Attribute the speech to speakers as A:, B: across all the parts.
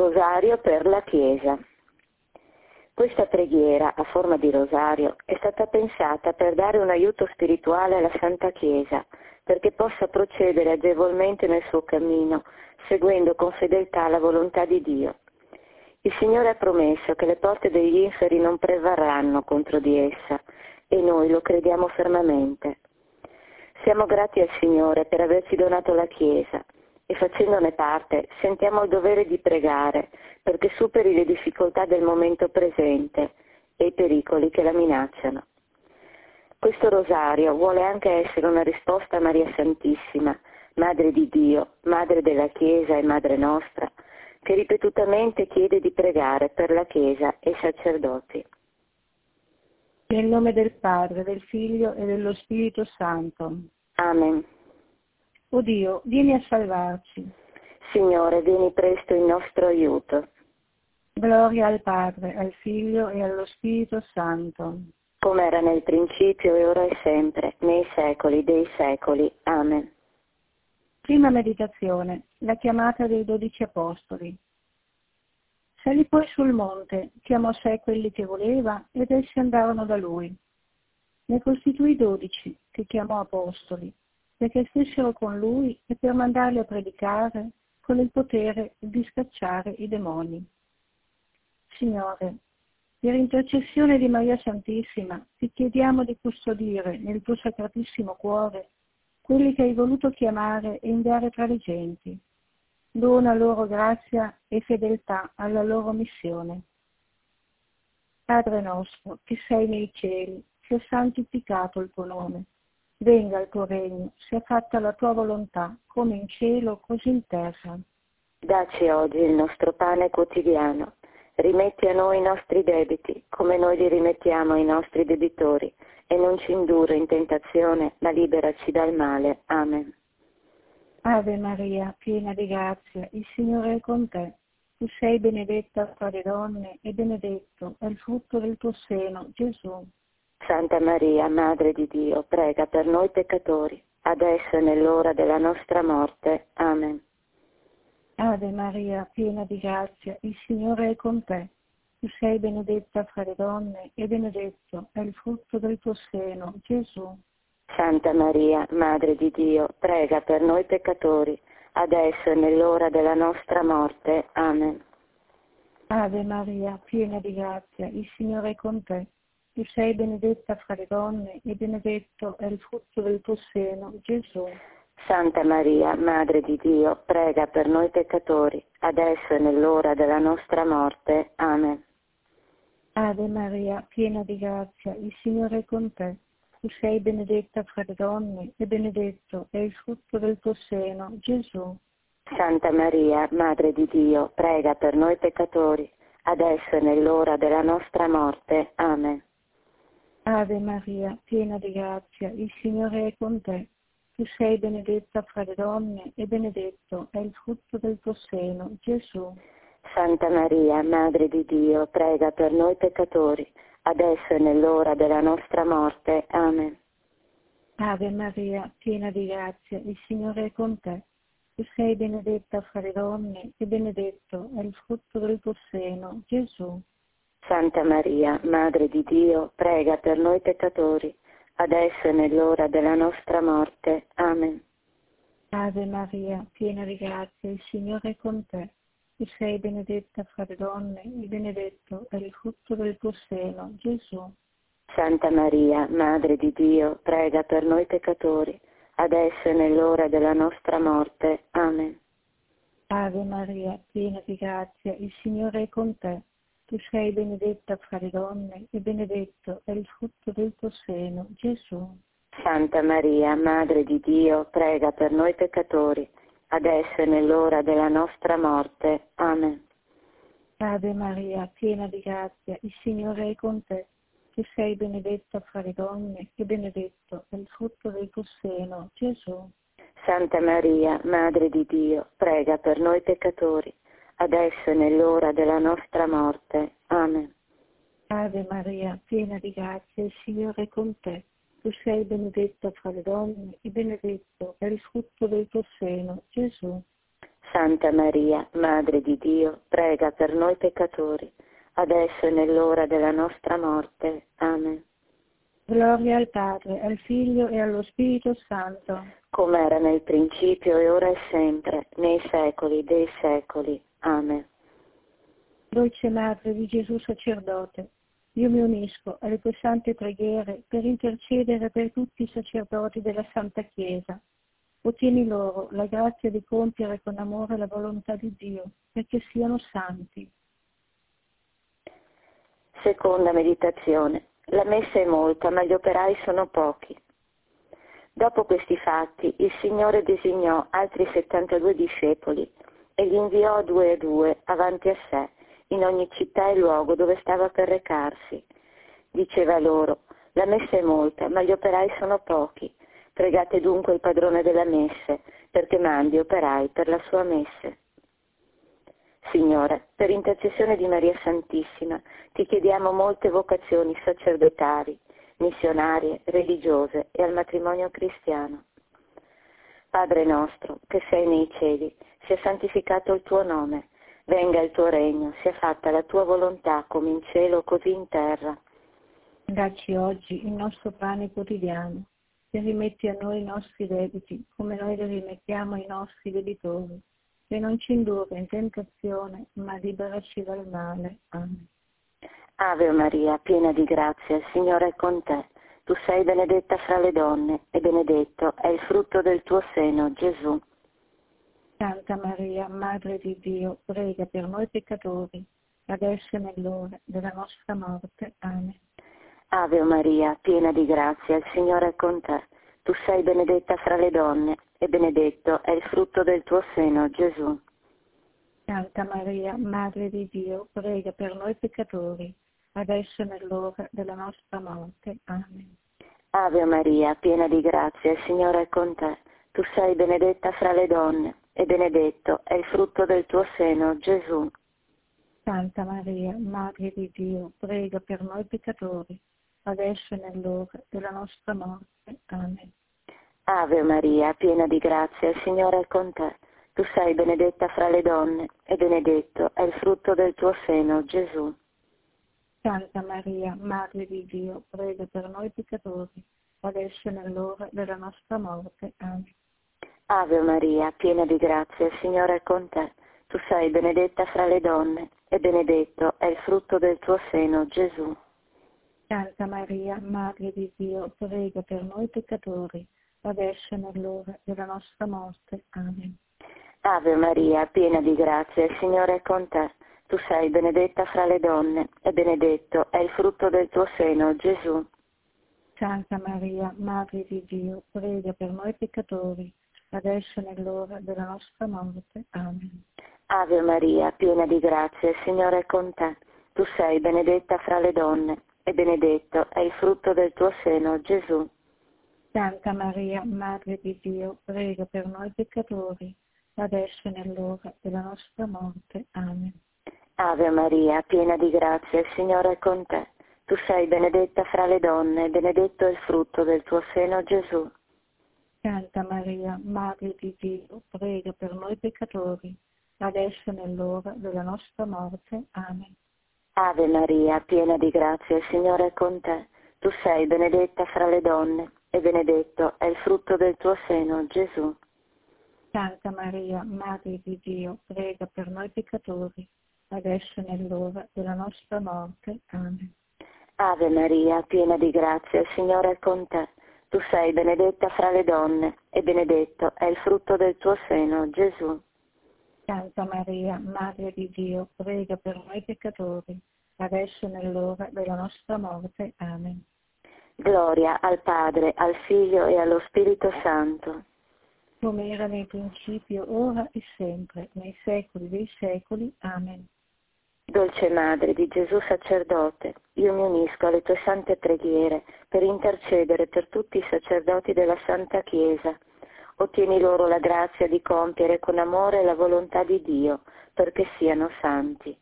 A: Rosario per la Chiesa. Questa preghiera a forma di rosario è stata pensata per dare un aiuto spirituale alla Santa Chiesa, perché possa procedere agevolmente nel suo cammino, seguendo con fedeltà la volontà di Dio. Il Signore ha promesso che le porte degli inferi non prevarranno contro di essa, e noi lo crediamo fermamente. Siamo grati al Signore per averci donato la Chiesa, e facendone parte sentiamo il dovere di pregare perché superi le difficoltà del momento presente e i pericoli che la minacciano. Questo rosario vuole anche essere una risposta a Maria Santissima, Madre di Dio, Madre della Chiesa e Madre nostra, che ripetutamente chiede di pregare per la Chiesa e i sacerdoti.
B: Nel nome del Padre, del Figlio e dello Spirito Santo.
A: Amen.
B: O Dio, vieni a salvarci.
A: Signore, vieni presto in nostro aiuto.
B: Gloria al Padre, al Figlio e allo Spirito Santo.
A: Come era nel principio e ora e sempre, nei secoli dei secoli. Amen.
B: Prima meditazione, la chiamata dei 12 apostoli. Salì poi sul monte, chiamò a sé quelli che voleva ed essi andarono da lui. Ne costituì 12, che chiamò apostoli, perché stessero con lui e per mandarli a predicare con il potere di scacciare i demoni. Signore, per intercessione di Maria Santissima, ti chiediamo di custodire nel tuo sacratissimo cuore quelli che hai voluto chiamare e inviare tra le genti. Dona loro grazia e fedeltà alla loro missione. Padre nostro, che sei nei cieli, sia santificato il tuo nome. Venga il tuo regno, sia fatta la tua volontà, come in cielo, così in terra.
A: Dacci oggi il nostro pane quotidiano. Rimetti a noi i nostri debiti, come noi li rimettiamo ai nostri debitori, e non ci indurre in tentazione, ma liberaci dal male. Amen.
B: Ave Maria, piena di grazia, il Signore è con te. Tu sei benedetta fra le donne e benedetto è il frutto del tuo seno, Gesù.
A: Santa Maria, Madre di Dio, prega per noi peccatori, adesso e nell'ora della nostra morte. Amen.
B: Ave Maria, piena di grazia, il Signore è con te. Tu sei benedetta fra le donne e benedetto è il frutto del tuo seno, Gesù.
A: Santa Maria, Madre di Dio, prega per noi peccatori, adesso e nell'ora della nostra morte. Amen.
B: Ave Maria, piena di grazia, il Signore è con te. Tu sei benedetta fra le donne e benedetto è il frutto del tuo seno, Gesù.
A: Santa Maria, Madre di Dio, prega per noi peccatori, adesso e nell'ora della nostra morte. Amen.
B: Ave Maria, piena di grazia, il Signore è con te. Tu sei benedetta fra le donne e benedetto è il frutto del tuo seno, Gesù.
A: Santa Maria, Madre di Dio, prega per noi peccatori, adesso e nell'ora della nostra morte. Amen.
B: Ave Maria, piena di grazia, il Signore è con te. Tu sei benedetta fra le donne e benedetto è il frutto del tuo seno, Gesù.
A: Santa Maria, Madre di Dio, prega per noi peccatori, adesso e nell'ora della nostra morte. Amen.
B: Ave Maria, piena di grazia, il Signore è con te. Tu sei benedetta fra le donne e benedetto è il frutto del tuo seno, Gesù.
A: Santa Maria, Madre di Dio, prega per noi peccatori, adesso e nell'ora della nostra morte. Amen.
B: Ave Maria, piena di grazia, il Signore è con te. Tu sei benedetta fra le donne e benedetto è il frutto del tuo seno, Gesù.
A: Santa Maria, Madre di Dio, prega per noi peccatori, adesso e nell'ora della nostra morte. Amen.
B: Ave Maria, piena di grazia, il Signore è con te. Tu sei benedetta fra le donne e benedetto è il frutto del tuo seno, Gesù.
A: Santa Maria, Madre di Dio, prega per noi peccatori, adesso e nell'ora della nostra morte. Amen.
B: Ave Maria, piena di grazia, il Signore è con te. Tu sei benedetta fra le donne e benedetto è il frutto del tuo seno, Gesù.
A: Santa Maria, Madre di Dio, prega per noi peccatori, adesso e nell'ora della nostra morte. Amen.
B: Ave Maria, piena di grazia, il Signore è con te. Tu sei benedetta fra le donne e benedetto è il frutto del tuo seno, Gesù.
A: Santa Maria, Madre di Dio, prega per noi peccatori, adesso e nell'ora della nostra morte. Amen.
B: Gloria al Padre, al Figlio e allo Spirito Santo,
A: come era nel principio e ora e sempre, nei secoli dei secoli. Amen.
B: Dolce Madre di Gesù sacerdote, io mi unisco alle tue sante preghiere per intercedere per tutti i sacerdoti della Santa Chiesa. Ottieni loro la grazia di compiere con amore la volontà di Dio, perché siano santi.
A: Seconda meditazione. La messa è molta, ma gli operai sono pochi. Dopo questi fatti, il Signore designò altri 72 discepoli e li inviò 2 a 2 avanti a sé, in ogni città e luogo dove stava per recarsi. Diceva loro: la messa è molta, ma gli operai sono pochi. Pregate dunque il padrone della messe, perché mandi operai per la sua messe. Signore, per intercessione di Maria Santissima, ti chiediamo molte vocazioni sacerdotali, missionarie, religiose e al matrimonio cristiano. Padre nostro, che sei nei cieli, sia santificato il tuo nome, venga il tuo regno, sia fatta la tua volontà come in cielo così in terra.
B: Dacci oggi il nostro pane quotidiano e rimetti a noi i nostri debiti come noi li rimettiamo ai nostri debitori. E non ci indurre in tentazione, ma liberaci dal male. Amen.
A: Ave Maria, piena di grazia, il Signore è con te. Tu sei benedetta fra le donne, e benedetto è il frutto del tuo seno, Gesù.
B: Santa Maria, Madre di Dio, prega per noi peccatori, adesso e nell'ora della nostra morte. Amen.
A: Ave Maria, piena di grazia, il Signore è con te. Tu sei benedetta fra le donne, e benedetto è il frutto del tuo seno, Gesù.
B: Santa Maria, Madre di Dio, prega per noi peccatori, adesso e nell'ora della nostra morte. Amen.
A: Ave Maria, piena di grazia, il Signore è con te. Tu sei benedetta fra le donne, e benedetto è il frutto del tuo seno, Gesù.
B: Santa Maria, Madre di Dio, prega per noi peccatori, adesso e nell'ora della nostra morte. Amen.
A: Ave Maria, piena di grazia, il Signore è con te. Tu sei benedetta fra le donne, e benedetto è il frutto del tuo seno, Gesù.
B: Santa Maria, Madre di Dio, prega per noi peccatori, adesso e nell'ora della nostra morte. Amen.
A: Ave Maria, piena di grazia, il Signore è con te. Tu sei benedetta fra le donne, e benedetto è il frutto del tuo seno, Gesù.
B: Santa Maria, Madre di Dio, prega per noi peccatori, adesso e nell'ora della nostra morte. Amen.
A: Ave Maria, piena di grazia, il Signore è con te. Tu sei benedetta fra le donne, e benedetto è il frutto del tuo seno, Gesù.
B: Santa Maria, Madre di Dio, prega per noi peccatori, adesso e nell'ora della nostra morte. Amen.
A: Ave Maria, piena di grazia, il Signore è con te. Tu sei benedetta fra le donne, e benedetto è il frutto del tuo seno, Gesù.
B: Santa Maria, Madre di Dio, prega per noi peccatori, adesso e nell'ora della nostra morte. Amen.
A: Ave Maria, piena di grazia, il Signore è con te. Tu sei benedetta fra le donne, e benedetto è il frutto del tuo seno, Gesù.
B: Santa Maria, Madre di Dio, prega per noi peccatori, adesso e nell'ora della nostra morte. Amen.
A: Ave Maria, piena di grazia, il Signore è con te. Tu sei benedetta fra le donne, e benedetto è il frutto del tuo seno, Gesù.
B: Santa Maria, Madre di Dio, prega per noi peccatori, adesso e nell'ora della nostra morte. Amen.
A: Ave Maria, piena di grazia, il Signore è con te. Tu sei benedetta fra le donne, e benedetto è il frutto del tuo seno, Gesù.
B: Santa Maria, Madre di Dio, prega per noi peccatori, adesso e nell'ora della nostra morte. Amen.
A: Gloria al Padre, al Figlio e allo Spirito Santo.
B: Come era nel principio, ora e sempre, nei secoli dei secoli. Amen.
A: Dolce Madre di Gesù sacerdote, io mi unisco alle tue sante preghiere per intercedere per tutti i sacerdoti della Santa Chiesa. Ottieni loro la grazia di compiere con amore la volontà di Dio, perché siano santi.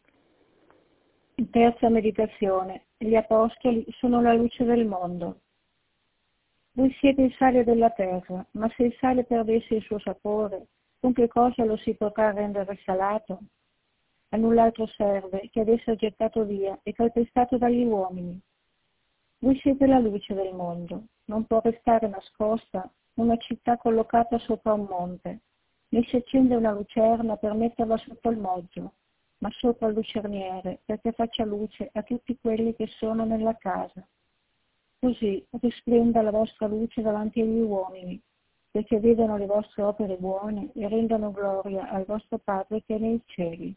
B: Terza meditazione. Gli apostoli sono la luce del mondo. Voi siete il sale della terra, ma se il sale perdesse il suo sapore, Con che cosa lo si potrà rendere salato? A null'altro serve che ad essere gettato via e calpestato dagli uomini. Voi siete la luce del mondo, non può restare nascosta una città collocata sopra un monte, né si accende una lucerna per metterla sotto il moggio, ma sopra il lucerniere perché faccia luce a tutti quelli che sono nella casa. Così risplenda la vostra luce davanti agli uomini, perché vedano le vostre opere buone e rendano gloria al vostro Padre che è nei cieli.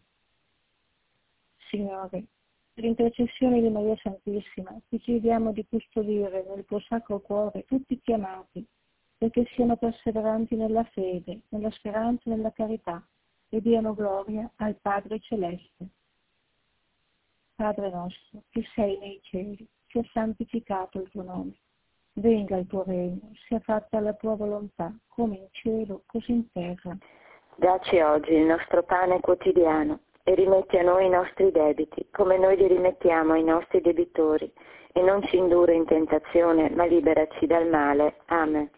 B: Signore, per intercessione di Maria Santissima, ti chiediamo di custodire nel tuo Sacro Cuore tutti i chiamati, perché siano perseveranti nella fede, nella speranza e nella carità, e diano gloria al Padre Celeste. Padre nostro, che sei nei cieli, sia santificato il tuo nome. Venga il tuo regno, sia fatta la tua volontà, come in cielo, così in terra.
A: Dacci oggi il nostro pane quotidiano e rimetti a noi i nostri debiti, come noi li rimettiamo ai nostri debitori, e non ci indurre in tentazione, ma liberaci dal male. Amen.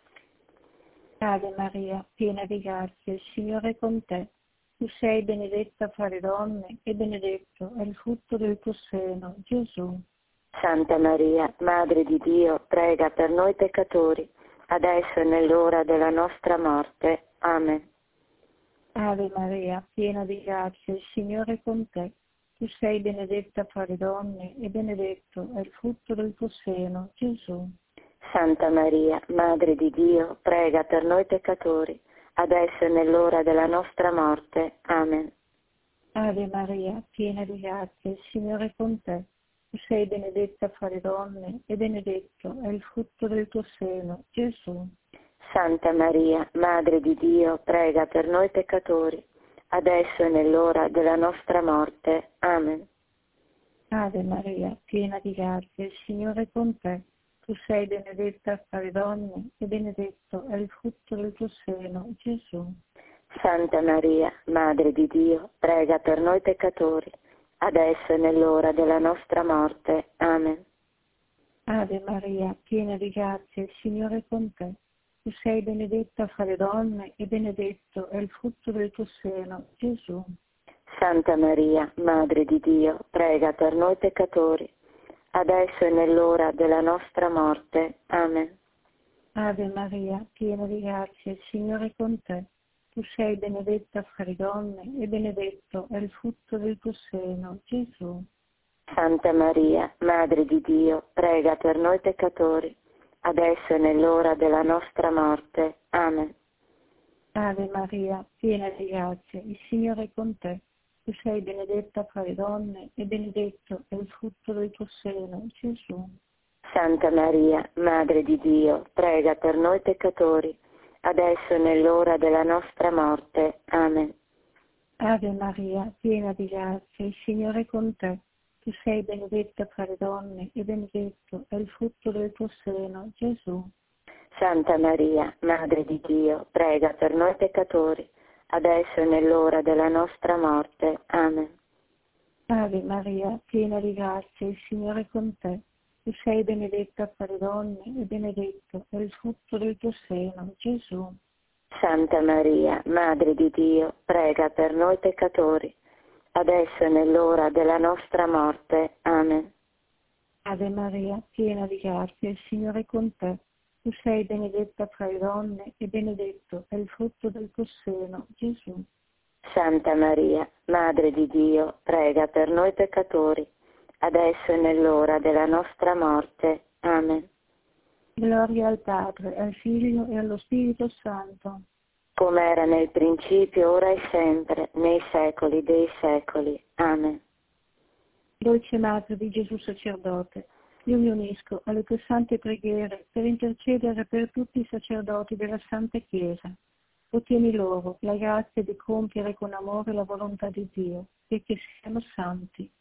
B: Ave Maria, piena di grazia, il Signore è con te. Tu sei benedetta fra le donne e benedetto è il frutto del tuo seno, Gesù.
A: Santa Maria, Madre di Dio, prega per noi peccatori, adesso e nell'ora della nostra morte. Amen.
B: Ave Maria, piena di grazia, il Signore è con te. Tu sei benedetta fra le donne e benedetto è il frutto del tuo seno, Gesù.
A: Santa Maria, Madre di Dio, prega per noi peccatori, adesso e nell'ora della nostra morte. Amen.
B: Ave Maria, piena di grazia, il Signore è con te. Tu sei benedetta fra le donne e benedetto è il frutto del tuo seno, Gesù.
A: Santa Maria, Madre di Dio, prega per noi peccatori, adesso e nell'ora della nostra morte. Amen.
B: Ave Maria, piena di grazia, il Signore è con te. Tu sei benedetta fra le donne e benedetto è il frutto del tuo seno, Gesù.
A: Santa Maria, Madre di Dio, prega per noi peccatori, adesso e nell'ora della nostra morte. Amen.
B: Ave Maria, piena di grazia, il Signore è con te. Tu sei benedetta fra le donne e benedetto è il frutto del tuo seno, Gesù.
A: Santa Maria, Madre di Dio, prega per noi peccatori, adesso e nell'ora della nostra morte. Amen.
B: Ave Maria, piena di grazia, il Signore è con te. Tu sei benedetta fra le donne e benedetto è il frutto del tuo seno, Gesù.
A: Santa Maria, Madre di Dio, prega per noi peccatori, adesso e nell'ora della nostra morte. Amen.
B: Ave Maria, piena di grazia, il Signore è con te. Tu sei benedetta fra le donne e benedetto è il frutto del tuo seno, Gesù.
A: Santa Maria, Madre di Dio, prega per noi peccatori, adesso e nell'ora della nostra morte. Amen.
B: Ave Maria, piena di grazia, il Signore è con te. Tu sei benedetta fra le donne e benedetto è il frutto del tuo seno, Gesù.
A: Santa Maria, Madre di Dio, prega per noi peccatori, adesso e nell'ora della nostra morte. Amen.
B: Ave Maria, piena di grazia, il Signore è con te. Tu sei benedetta fra le donne e benedetto è il frutto del tuo seno, Gesù.
A: Santa Maria, Madre di Dio, prega per noi peccatori, adesso e nell'ora della nostra morte. Amen.
B: Ave Maria, piena di grazia, il Signore è con te. Tu sei benedetta fra le donne e benedetto è il frutto del tuo seno, Gesù.
A: Santa Maria, Madre di Dio, prega per noi peccatori, adesso e nell'ora della nostra morte. Amen.
B: Gloria al Padre, al Figlio e allo Spirito Santo.
A: Come era nel principio, ora e sempre, nei secoli dei secoli. Amen.
B: Dolce Madre di Gesù sacerdote, io mi unisco alle tue sante preghiere per intercedere per tutti i sacerdoti della Santa Chiesa. Ottieni loro la grazia di compiere con amore la volontà di Dio e che siano santi.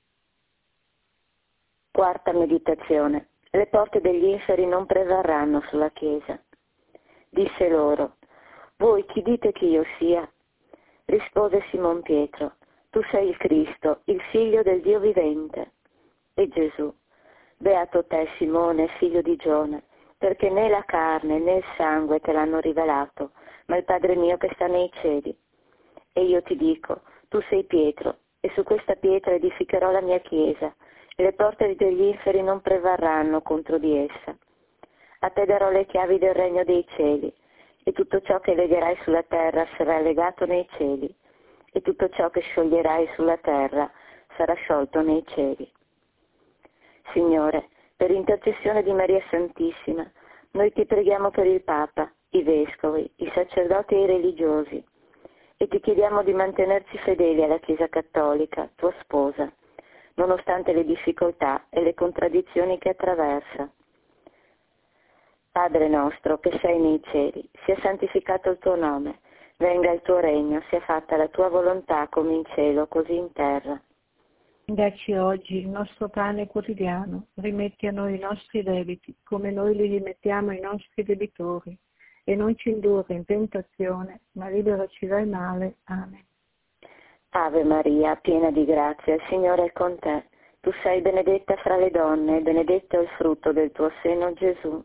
A: Quarta meditazione. Le porte degli inferi non prevarranno sulla Chiesa. Disse loro: voi chi dite che io sia? Rispose Simon Pietro: tu sei il Cristo, il Figlio del Dio vivente. E Gesù: beato te Simone, figlio di Giona, perché né la carne né il sangue te l'hanno rivelato, ma il Padre mio che sta nei cieli. E io ti dico, tu sei Pietro, e su questa pietra edificherò la mia chiesa, e le porte degli inferi non prevarranno contro di essa. A te darò le chiavi del regno dei cieli, e tutto ciò che legherai sulla terra sarà legato nei cieli, e tutto ciò che scioglierai sulla terra sarà sciolto nei cieli. Signore, per intercessione di Maria Santissima, noi ti preghiamo per il Papa, i Vescovi, i sacerdoti e i religiosi, e ti chiediamo di mantenerci fedeli alla Chiesa Cattolica, tua sposa, nonostante le difficoltà e le contraddizioni che attraversa. Padre nostro che sei nei cieli, sia santificato il tuo nome, venga il tuo regno, sia fatta la tua volontà come in cielo, così in terra.
B: Dacci oggi il nostro pane quotidiano, rimetti a noi i nostri debiti, come noi li rimettiamo ai nostri debitori, e non ci indurre in tentazione, ma liberaci dal male. Amen.
A: Ave Maria, piena di grazia, il Signore è con te. Tu sei benedetta fra le donne, e benedetto è il frutto del tuo seno, Gesù.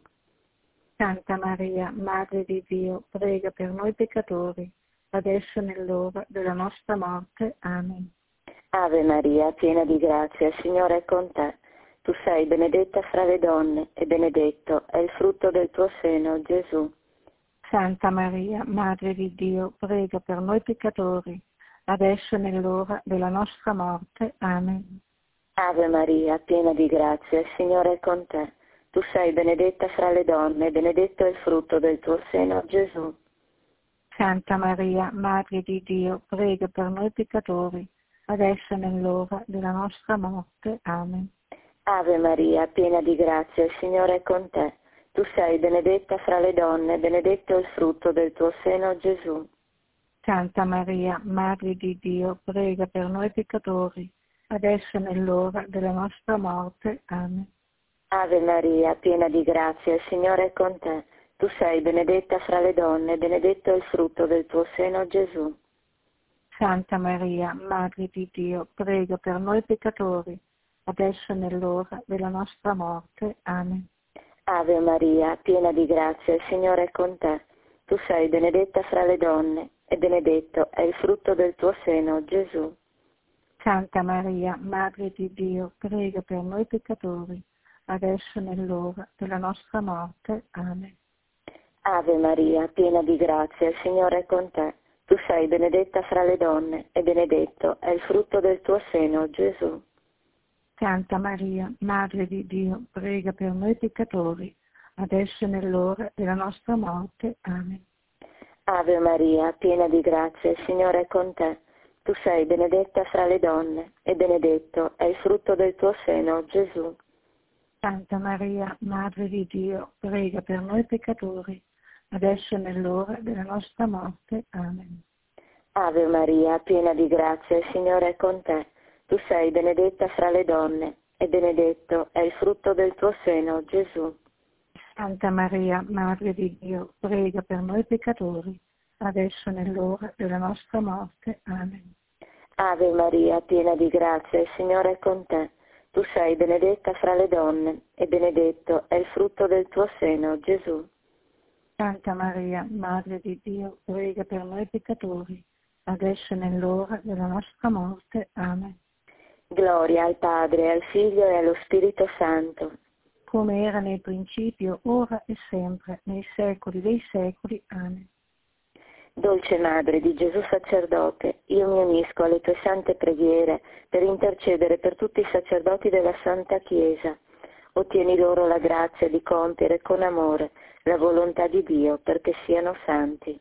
B: Santa Maria, Madre di Dio, prega per noi peccatori, adesso e nell'ora della nostra morte. Amen.
A: Ave Maria, piena di grazia, il Signore è con te. Tu sei benedetta fra le donne, e benedetto è il frutto del tuo seno, Gesù.
B: Santa Maria, Madre di Dio, prega per noi peccatori, adesso e nell'ora della nostra morte. Amen.
A: Ave Maria, piena di grazia, il Signore è con te. Tu sei benedetta fra le donne, e benedetto è il frutto del tuo seno, Gesù.
B: Santa Maria, Madre di Dio, prega per noi peccatori, adesso e nell'ora della nostra morte. Amen.
A: Ave Maria, piena di grazia, il Signore è con te. Tu sei benedetta fra le donne, benedetto è il frutto del tuo seno, Gesù.
B: Santa Maria, Madre di Dio, prega per noi peccatori, adesso e nell'ora della nostra morte. Amen.
A: Ave Maria, piena di grazia, il Signore è con te. Tu sei benedetta fra le donne, benedetto è il frutto del tuo seno, Gesù.
B: Santa Maria, Madre di Dio, prega per noi peccatori, adesso e nell'ora della nostra morte. Amen.
A: Ave Maria, piena di grazia, il Signore è con te. Tu sei benedetta fra le donne, e benedetto è il frutto del tuo seno, Gesù.
B: Santa Maria, Madre di Dio, prega per noi peccatori, adesso e nell'ora della nostra morte. Amen.
A: Ave Maria, piena di grazia, il Signore è con te. Tu sei benedetta fra le donne, e benedetto è il frutto del tuo seno, Gesù.
B: Santa Maria, Madre di Dio, prega per noi peccatori, adesso e nell'ora della nostra morte. Amen.
A: Ave Maria, piena di grazia, il Signore è con te. Tu sei benedetta fra le donne, e benedetto è il frutto del tuo seno, Gesù.
B: Santa Maria, Madre di Dio, prega per noi peccatori, adesso e nell'ora della nostra morte. Amen.
A: Ave Maria, piena di grazia, il Signore è con te. Tu sei benedetta fra le donne, e benedetto è il frutto del tuo seno, Gesù.
B: Santa Maria, Madre di Dio, prega per noi peccatori, adesso e nell'ora della nostra morte. Amen.
A: Ave Maria, piena di grazia, il Signore è con te. Tu sei benedetta fra le donne, e benedetto è il frutto del tuo seno, Gesù.
B: Santa Maria, Madre di Dio, prega per noi peccatori, adesso e nell'ora della nostra morte. Amen.
A: Gloria al Padre, al Figlio e allo Spirito Santo.
B: Come era nel principio, ora e sempre, nei secoli dei secoli. Amen.
A: Dolce Madre di Gesù sacerdote, io mi unisco alle tue sante preghiere per intercedere per tutti i sacerdoti della Santa Chiesa. Ottieni loro la grazia di compiere con amore la volontà di Dio perché siano santi.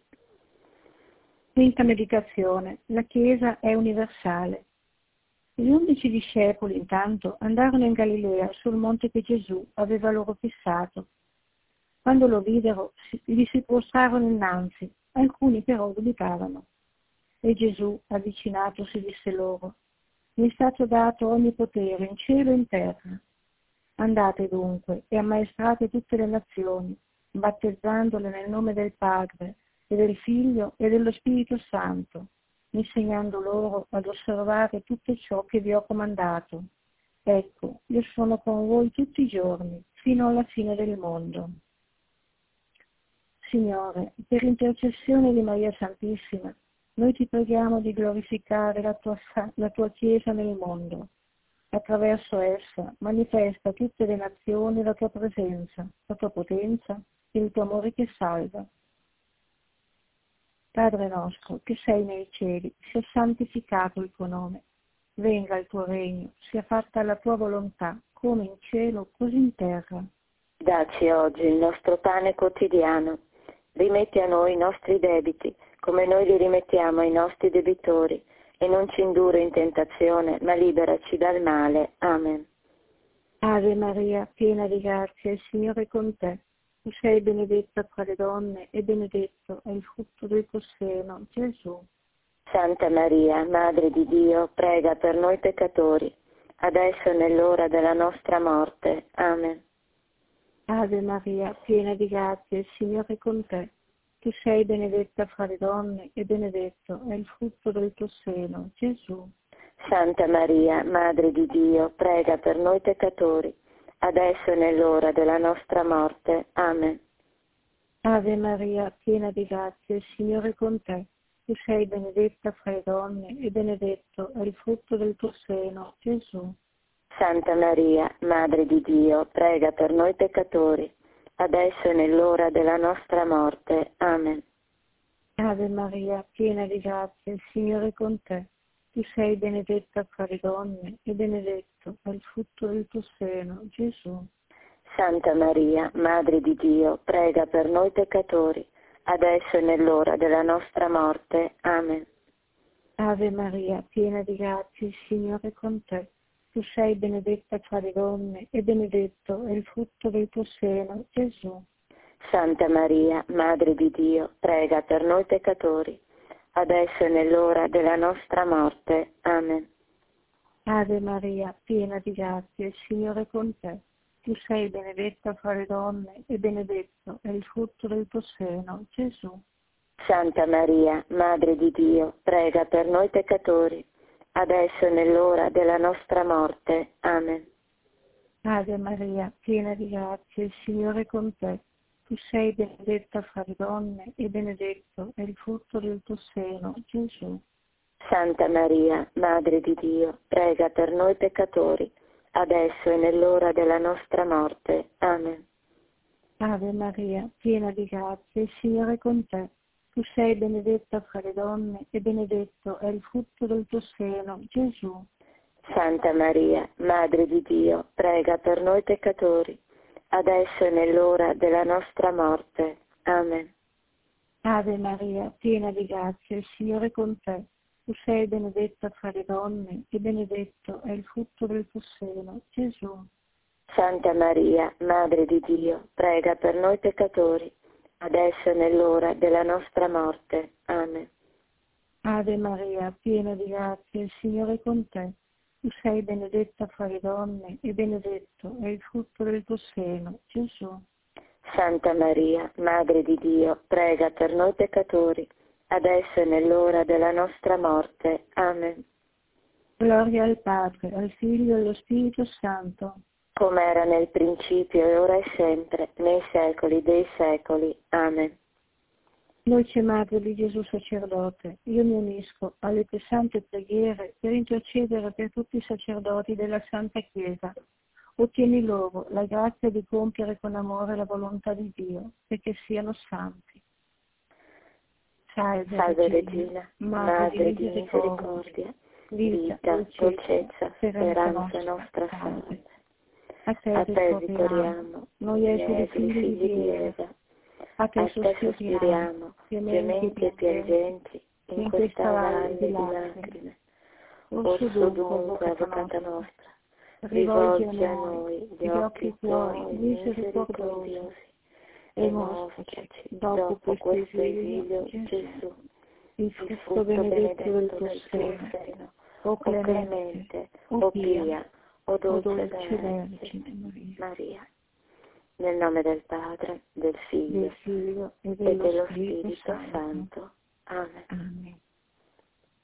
B: Quinta meditazione. La Chiesa è universale. Gli 11 discepoli intanto andarono in Galilea sul monte che Gesù aveva loro fissato. Quando lo videro gli si prostrarono innanzi, alcuni però dubitavano. E Gesù, avvicinatosi, disse loro: mi è stato dato ogni potere in cielo e in terra. Andate dunque e ammaestrate tutte le nazioni, battezzandole nel nome del Padre e del Figlio e dello Spirito Santo, insegnando loro ad osservare tutto ciò che vi ho comandato. Ecco, io sono con voi tutti i giorni, fino alla fine del mondo. Signore, per intercessione di Maria Santissima, Noi ti preghiamo di glorificare la tua Chiesa nel mondo. Attraverso essa manifesta a tutte le nazioni la tua presenza, la tua potenza e il tuo amore che salva. Padre nostro, che sei nei cieli, sia santificato il tuo nome. Venga il tuo regno, sia fatta la tua volontà, come in cielo, così in terra.
A: Dacci oggi il nostro pane quotidiano. Rimetti a noi i nostri debiti, come noi li rimettiamo ai nostri debitori, e non ci indurre in tentazione, ma liberaci dal male. Amen.
B: Ave Maria, piena di grazia, il Signore è con te. Tu sei benedetta tra le donne e benedetto è il frutto del tuo seno, Gesù.
A: Santa Maria, Madre di Dio, prega per noi peccatori, adesso e nell'ora della nostra morte. Amen.
B: Ave Maria, piena di grazia, il Signore è con te. Tu sei benedetta fra le donne e benedetto è il frutto del tuo seno, Gesù.
A: Santa Maria, Madre di Dio, prega per noi peccatori, adesso e nell'ora della nostra morte. Amen.
B: Ave Maria, piena di grazia, il Signore è con te. Tu sei benedetta fra le donne e benedetto è il frutto del tuo seno, Gesù.
A: Santa Maria, Madre di Dio, prega per noi peccatori, adesso e nell'ora della nostra morte. Amen.
B: Ave Maria, piena di grazia, il Signore è con te. Tu sei benedetta fra le donne e benedetto è il frutto del tuo seno, Gesù.
A: Santa Maria, Madre di Dio, prega per noi peccatori, adesso e nell'ora della nostra morte. Amen.
B: Ave Maria, piena di grazia, il Signore è con te. Tu sei benedetta fra le donne e benedetto è il frutto del tuo seno, Gesù.
A: Santa Maria, Madre di Dio, prega per noi peccatori, adesso e nell'ora della nostra morte. Amen.
B: Ave Maria, piena di grazia, il Signore è con te. Tu sei benedetta fra le donne e benedetto è il frutto del tuo seno, Gesù.
A: Santa Maria, Madre di Dio, prega per noi peccatori, adesso e nell'ora della nostra morte. Amen.
B: Ave Maria, piena di grazia, il Signore è con te. Tu sei benedetta fra le donne e benedetto è il frutto del tuo seno, Gesù.
A: Santa Maria, Madre di Dio, prega per noi peccatori, adesso e nell'ora della nostra morte. Amen.
B: Ave Maria, piena di grazia, il Signore è con te. Tu sei benedetta fra le donne e benedetto è il frutto del tuo seno, Gesù.
A: Santa Maria, Madre di Dio, prega per noi peccatori, adesso e nell'ora della nostra morte. Amen.
B: Ave Maria, piena di grazia, il Signore è con te. Tu sei benedetta fra le donne e benedetto è il frutto del tuo seno, Gesù.
A: Santa Maria, Madre di Dio, prega per noi peccatori, adesso e nell'ora della nostra morte. Amen.
B: Ave Maria, piena di grazia, il Signore è con te. Tu sei benedetta fra le donne e benedetto è il frutto del tuo seno, Gesù.
A: Santa Maria, Madre di Dio, prega per noi peccatori, adesso e nell'ora della nostra morte. Amen.
B: Gloria al Padre, al Figlio e allo Spirito Santo.
A: Come era nel principio e ora e sempre, nei secoli dei secoli. Amen.
B: Dolce Madre di Gesù sacerdote, io mi unisco alle tue sante preghiere per intercedere per tutti i sacerdoti della Santa Chiesa. Ottieni loro la grazia di compiere con amore la volontà di Dio, perché siano santi.
A: Salve Regina, Madre di misericordia, vita, dolcezza, speranza nostra salve.
B: A te ricorriamo, noi esuli figli di Eva. A te sospiriamo,
A: gementi e piangenti, in questa valle di lacrime. Orso dunque, Avvocata nostra, rivolgi a noi gli occhi tuoi misericordiosi e mostraci, dopo questo esilio, Gesù, il frutto benedetto del tuo seno, o clemente, o pia, o dolce Vergine Maria. Nel nome del Padre, del Figlio e dello Spirito Santo. Amen.
B: Amen.